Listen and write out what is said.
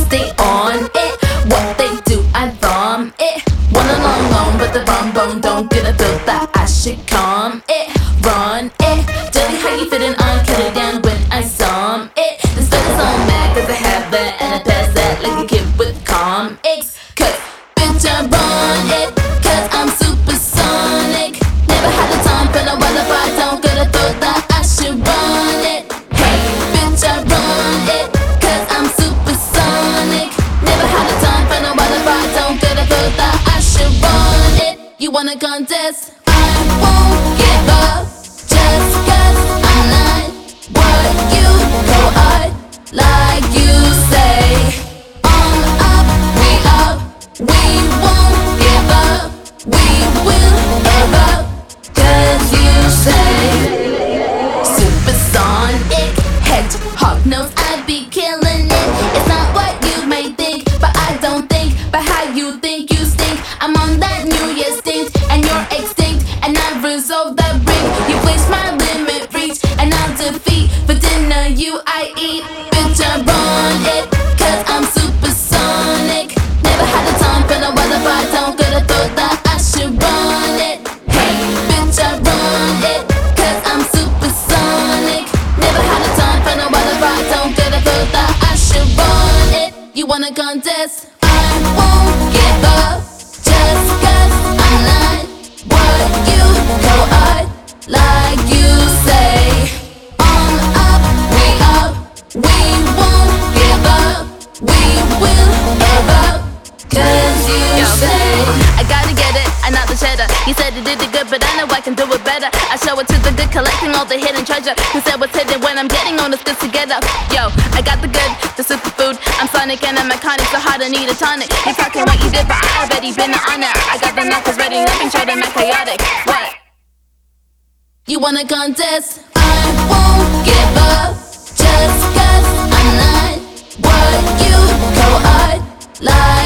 stay on it. What they do, I bomb it. Want a long, but the bone don't get a feel that I should calm it. Run it, dirty how you fitting on, cut it down when I sum it. The stuff is all mad cause I have that and I pass that like a kid with comics. Cause bitch I run it, cause I'm supersonic. Never had the time for no other I don't get a thought that I should run it. Hey, bitch I run it, cause I'm supersonic. Never had the time for no other I don't get a thought that I should run it. You wanna contest? I won't give up just cause I'm not what you go on like you say. We won't give up, we will ever, cause you say. Supersonic, hedgehog nose, I be killing it. It's not what you may think, but I don't think, but how you think you stink. I'm on that New Year's stink, and you're extinct, and I've resolved that ring. You waste my limit reach, and I'll defeat. For dinner you I eat, bitch I run it, cause I'm supersonic. Never had the time for no other I don't get a thought that I should run it. Hey, bitch I run it, cause I'm supersonic. Never had the time for no other I don't get a thought that I should run it. You wanna contest? I won't give up just cause I'm not what you go on like you say. We won't give up, we will ever, cause you say. I gotta get it, I not the cheddar. He said he did it good, but I know I can do it better. I show it to the good, collecting all the hidden treasure. He said what's hidden when I'm getting on this good together. Yo, I got the good, the superfood. I'm Sonic and I'm iconic, so hard I need a tonic. You talking what you did, but I already been on it. I got the knuckles ready, nothing short of my chaotic. What? You wanna contest? I won't give up just cause I'm not what you go on like